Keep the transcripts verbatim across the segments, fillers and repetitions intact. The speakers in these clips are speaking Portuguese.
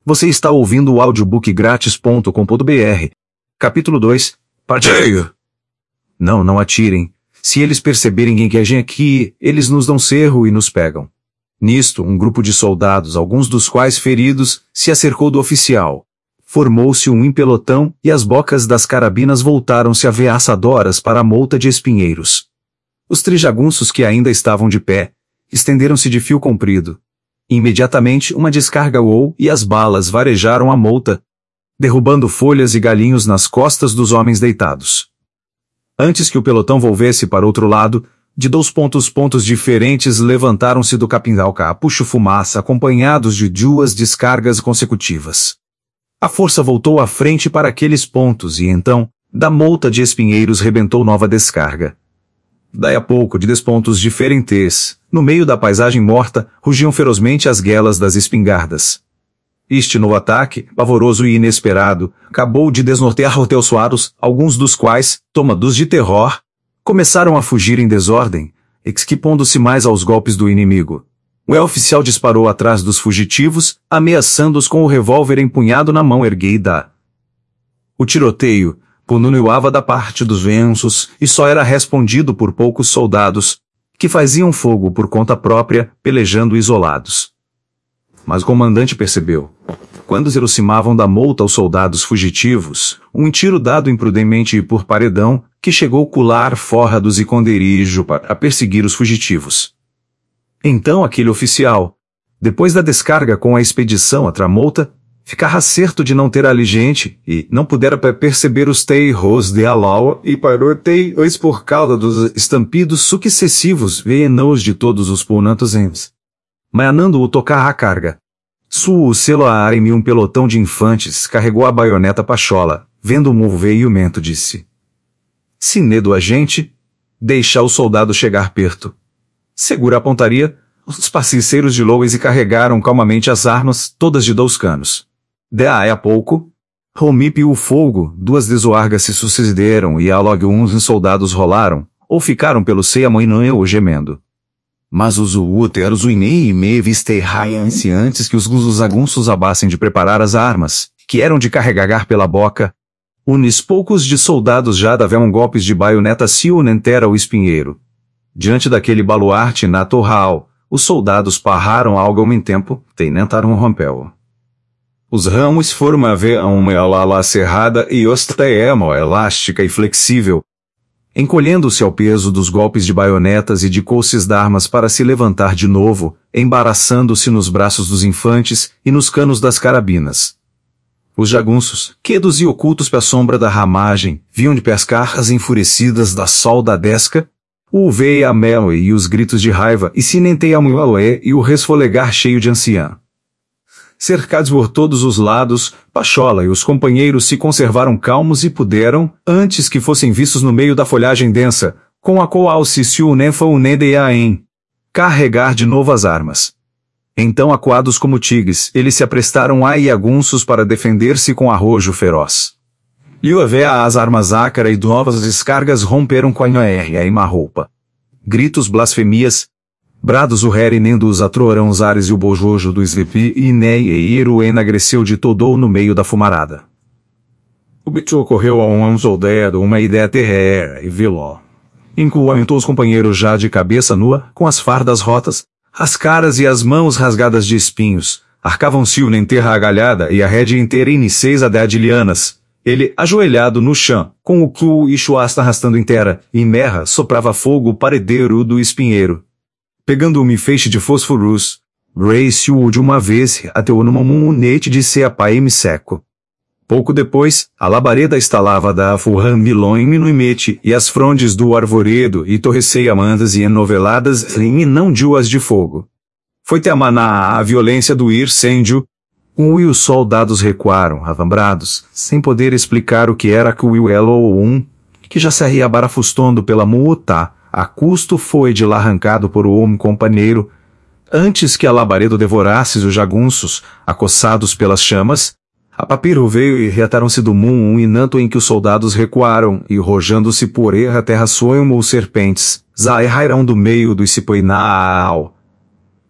Você está ouvindo o audiobook grátis ponto com ponto br. Capítulo dois. Partilha! Não, não atirem. Se eles perceberem que a gente aqui, eles nos dão cerro e nos pegam. Nisto, um grupo de soldados, alguns dos quais feridos, se acercou do oficial. Formou-se um empelotão e as bocas das carabinas voltaram-se ameaçadoras para a mouta de espinheiros. Os trijagunços que ainda estavam de pé, estenderam-se de fio comprido. Imediatamente uma descarga voou e as balas varejaram a mouta, derrubando folhas e galhinhos nas costas dos homens deitados. Antes que o pelotão volvesse para outro lado, de dois pontos pontos diferentes levantaram-se do capingal capucho fumaça acompanhados de duas descargas consecutivas. A força voltou à frente para aqueles pontos e então, da mouta de espinheiros rebentou nova descarga. Daí a pouco, de dez pontos diferentes, no meio da paisagem morta, rugiam ferozmente as guelas das espingardas. Este novo ataque, pavoroso e inesperado, acabou de desnortear os teus alguns dos quais, tomados de terror, começaram a fugir em desordem, exquipondo-se mais aos golpes do inimigo. O oficial disparou atrás dos fugitivos, ameaçando-os com o revólver empunhado na mão erguida. O tiroteio continuava da parte dos venços e só era respondido por poucos soldados, que faziam fogo por conta própria, pelejando isolados. Mas o comandante percebeu, quando se aproximavam da mouta os soldados fugitivos, um tiro dado imprudentemente por paredão, que chegou a colar forrados e conderijo para perseguir os fugitivos. Então aquele oficial, depois da descarga com a expedição à tramouta, ficara certo de não ter aligente, e não pudera perceber os terros de Alaua e paroteios por causa dos estampidos sucessivos venenos de todos os punantos entes. Manando-o tocar a carga. Suo celular em um pelotão de infantes carregou a baioneta pachola, vendo o movimento disse: se nedo a gente, deixa o soldado chegar perto. Segura a pontaria, os passiceiros de Lois e carregaram calmamente as armas, todas de dois canos. Daí a pouco, rompe o fogo, duas desoargas se sucederam e logo uns soldados rolaram, ou ficaram pelo seio amoinando ou gemendo. Mas os úteros uinei e me vistei raiam-se antes que os guzagunços abassem de preparar as armas, que eram de carregar pela boca. Unis poucos de soldados já davam golpes de baioneta se unentera o espinheiro. Diante daquele baluarte natural, os soldados parraram algum tempo, tentaram rompê-lo. Os ramos foram a ver uma ala cerrada e ostrema elástica e flexível, encolhendo-se ao peso dos golpes de baionetas e de coces d'armas para se levantar de novo, embaraçando-se nos braços dos infantes e nos canos das carabinas. Os jagunços, quedos e ocultos pela sombra da ramagem, viam de pescar as enfurecidas da sol da desca, o veia melo e os gritos de raiva e se nenteia mualoé e o resfolegar cheio de anciã. Cercados por todos os lados, Pachola e os companheiros se conservaram calmos e puderam, antes que fossem vistos no meio da folhagem densa, com a qual se se unefa unedeaem, carregar de novo as armas. Então, acuados como tigres, eles se aprestaram a iagunços para defender-se com arrojo feroz. E o véia as armas ácara e novas descargas romperam com a noéria e marroupa. Gritos, blasfemias, brados o nendo os atroarão os ares e o bojojo do slepi e neia e iro enagreceu de todo no meio da fumarada. O bicho ocorreu a um soldado uma ideia terrera e viló. Incluindo os companheiros já de cabeça nua, com as fardas rotas, as caras e as mãos rasgadas de espinhos, arcavam-se o nenterra agalhada e a rede inteira em seis adadilianas. Ele, ajoelhado no chão, com o cu e chuasta arrastando inteira, e merra soprava fogo o paredeiro do espinheiro. Pegando um feixe de fósforos, Ray-se-o de uma vez ateu numa munete de ceapaime seco. Pouco depois, a labareda estalava da furran milon minuimete e as frondes do arvoredo e torrecei amandas e enoveladas em não duas de fogo. Foi-te a maná a violência do incêndio. Um e os soldados recuaram, avambrados, sem poder explicar o que era que o elo um, que já saía barafustando pela muta, a custo foi de lá arrancado por o homem companheiro, antes que a labareda devorasse os jagunços, acossados pelas chamas. A papiro veio e reataram-se do mundo um inanto em que os soldados recuaram, e rojando-se por erra terra soam os serpentes, zaerrairão do meio do cipoinal.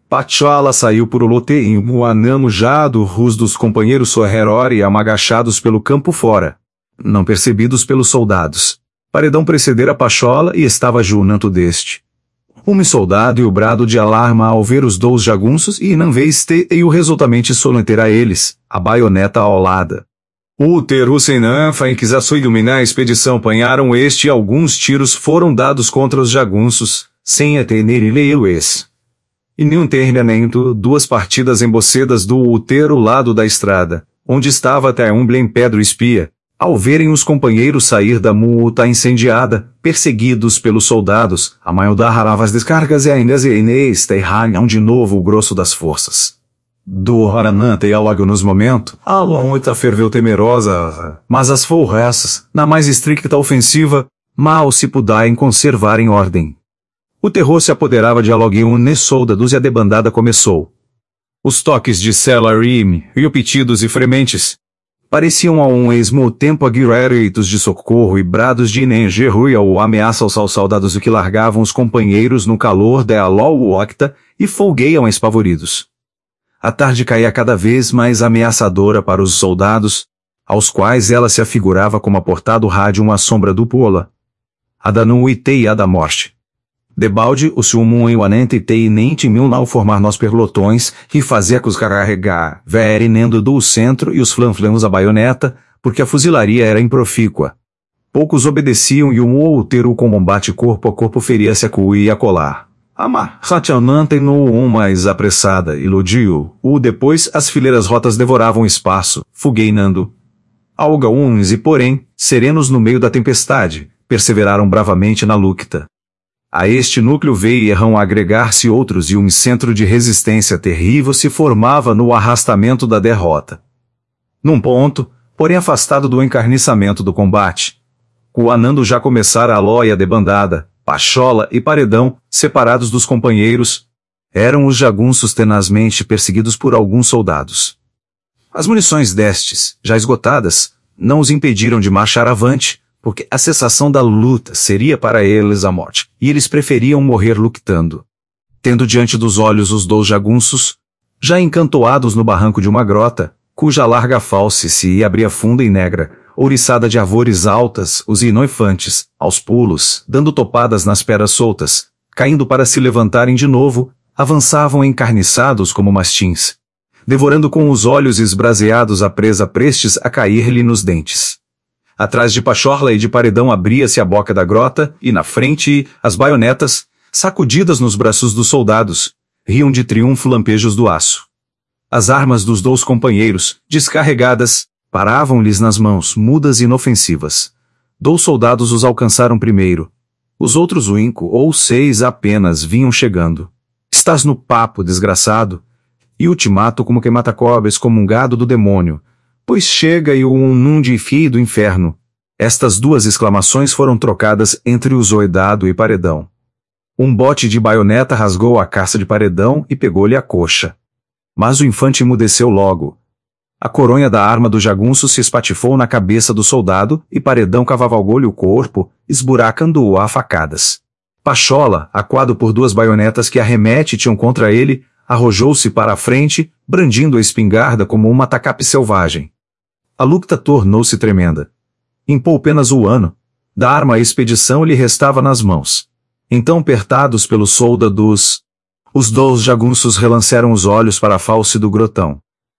Pachola saiu por o lote em um anamo já do rus dos companheiros sorrerori amagachados pelo campo fora, não percebidos pelos soldados. Paredão precedera Pachola e estava junto deste. Um soldado e o brado de alarma ao ver os dous jagunços e não veste e o resultamente solenter a eles, a baioneta aolada. O Terusenanfa em que Zaçu iluminar a expedição apanharam este e alguns tiros foram dados contra os jagunços, sem atener e leio-es. E nenhum terminamento, duas partidas embocedas do útero lado da estrada, onde estava até um blém Pedro espia, ao verem os companheiros sair da multa incendiada, perseguidos pelos soldados, a maior das descargas e ainda e Inês terralham de novo o grosso das forças. Do Harananta e logo nos momentos, a luta ferveu temerosa, mas as forças, na mais estricta ofensiva, mal se pudaem conservar em ordem. O terror se apoderava de Aloguium ne soldados e a debandada começou. Os toques de Selarim, e pitidos e frementes, pareciam a um mesmo tempo gritos de socorro e brados de Nengerui ou ameaça aos soldados que largavam os companheiros no calor da Alol-Octa e folgueiam espavoridos. A tarde caía cada vez mais ameaçadora para os soldados, aos quais ela se afigurava como aportado rádio uma sombra do Pola. A da nuit e a da morte. Debalde, o sumum e o anente e nem timiam não formar nós pelotões e fazer que os carregar, verinendo do centro e os flanflamos a baioneta, porque a fuzilaria era improfícua. Poucos obedeciam e um ou outro com combate corpo a corpo feria-se a cu e a colar. Amar, Sationante no um mais apressada, iludiu, o depois as fileiras rotas devoravam espaço, fugueinando. Alga uns e porém, serenos no meio da tempestade, perseveraram bravamente na luta. A este núcleo veio agregar-se outros e um centro de resistência terrível se formava no arrastamento da derrota. Num ponto, porém afastado do encarniçamento do combate, coanando já começara a loia debandada, Pachola e Paredão, separados dos companheiros, eram os jagunços tenazmente perseguidos por alguns soldados. As munições destes, já esgotadas, não os impediram de marchar avante, porque a cessação da luta seria para eles a morte, e eles preferiam morrer lutando. Tendo diante dos olhos os dois jagunços, já encantoados no barranco de uma grota, cuja larga false se abria funda e negra, ouriçada de árvores altas, os inoifantes, aos pulos, dando topadas nas peras soltas, caindo para se levantarem de novo, avançavam encarniçados como mastins, devorando com os olhos esbraseados a presa prestes a cair-lhe nos dentes. Atrás de Pachola e de Paredão abria-se a boca da grota, e na frente, as baionetas, sacudidas nos braços dos soldados, riam de triunfo lampejos do aço. As armas dos dois companheiros, descarregadas, paravam-lhes nas mãos, mudas e inofensivas. Dois soldados os alcançaram primeiro. Os outros cinco ou seis apenas vinham chegando. Estás no papo, desgraçado? E o te mato como quem mata cobras comungado do demônio. Pois chega e o um num de fio do inferno. Estas duas exclamações foram trocadas entre o Zoidado e Paredão. Um bote de baioneta rasgou a caça de Paredão e pegou-lhe a coxa. Mas o infante emudeceu logo. A coronha da arma do jagunço se espatifou na cabeça do soldado e Paredão cavalgou-lhe o corpo, esburacando-o a facadas. Pachola, aquado por duas baionetas que arremetiam contra ele, arrojou-se para a frente, brandindo a espingarda como uma tacape selvagem. A luta tornou-se tremenda. Impou apenas o ano. Da arma a expedição lhe restava nas mãos. Então, apertados pelos soldados, os dois jagunços relancearam os olhos para a false do grotão.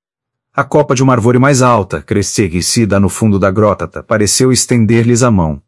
A copa de uma árvore mais alta, crescida no fundo da grota, pareceu estender-lhes a mão.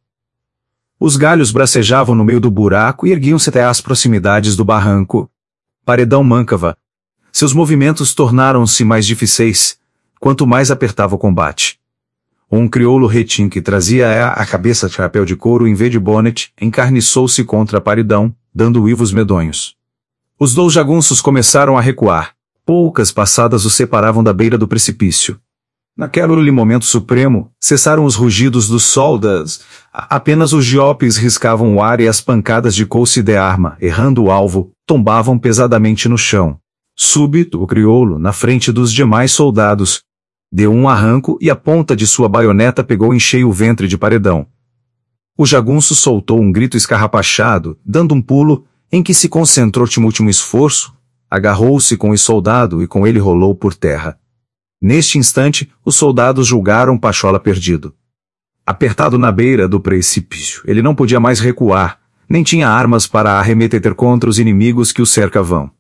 Os galhos bracejavam no meio do buraco e erguiam-se até às proximidades do barranco. Paredão mancava. Seus movimentos tornaram-se mais difíceis, quanto mais apertava o combate. Um crioulo retim que trazia a cabeça de chapéu de couro em vez de bonnet, encarniçou-se contra Paredão, dando uivos medonhos. Os dois jagunços começaram a recuar. Poucas passadas os separavam da beira do precipício. Naquele momento supremo, cessaram os rugidos dos soldados. Apenas os giopes riscavam o ar e as pancadas de couce de arma, errando o alvo, tombavam pesadamente no chão. Súbito, o crioulo, na frente dos demais soldados, deu um arranco e a ponta de sua baioneta pegou em cheio o ventre de Paredão. O jagunço soltou um grito escarrapachado, dando um pulo, em que se concentrou-te último esforço, Agarrou-se com o soldado e com ele rolou por terra. Neste instante, os soldados julgaram Pachola perdido. Apertado na beira do precipício, ele não podia mais recuar, nem tinha armas para arremeter contra os inimigos que o cercavam.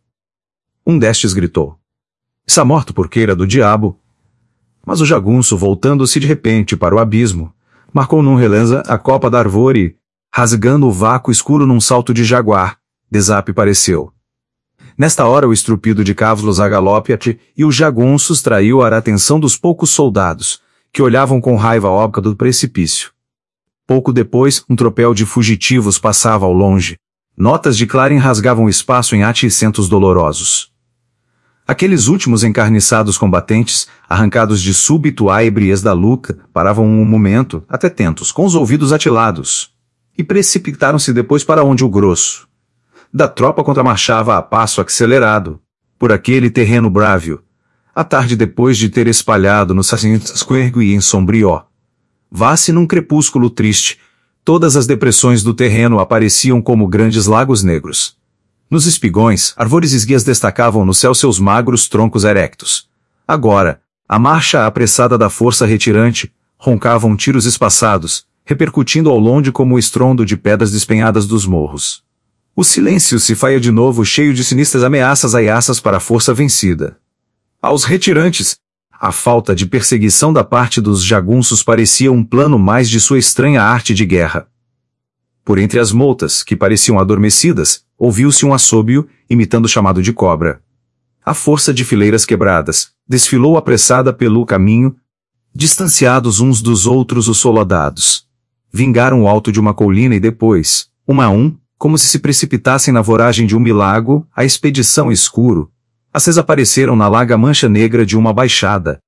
Um destes gritou: "Está morto por queira do diabo." Mas o jagunço, voltando-se de repente para o abismo, marcou num relance a copa da árvore e, rasgando o vácuo escuro num salto de jaguar, desapareceu. Nesta hora o estrupido de cavalos a galope e os jagunços traiu a atenção dos poucos soldados, que olhavam com raiva a óbica do precipício. Pouco depois, um tropel de fugitivos passava ao longe. Notas de clarem rasgavam o espaço em acentos dolorosos. Aqueles últimos encarniçados combatentes, arrancados de súbito à ebriez da luta, paravam um momento, até tentos, com os ouvidos atilados, e precipitaram-se depois para onde o grosso da tropa contramarchava a passo acelerado, por aquele terreno brávio, a tarde depois de ter espalhado no Sacintasquergo e em Sombrio. Vá-se num crepúsculo triste, todas as depressões do terreno apareciam como grandes lagos negros. Nos espigões, árvores esguias destacavam no céu seus magros troncos erectos. Agora, a marcha apressada da força retirante, roncavam tiros espaçados, repercutindo ao longe como o estrondo de pedras despenhadas dos morros. O silêncio se faia de novo cheio de sinistras ameaças aiaças para a força vencida. Aos retirantes, a falta de perseguição da parte dos jagunços parecia um plano mais de sua estranha arte de guerra. Por entre as motas, que pareciam adormecidas, ouviu-se um assobio, imitando o chamado de cobra. A força de fileiras quebradas desfilou apressada pelo caminho, distanciados uns dos outros os soldados. Vingaram o alto de uma colina e depois, um a um, como se se precipitassem na voragem de um milagro, a expedição escuro. As desapareceram na larga mancha negra de uma baixada,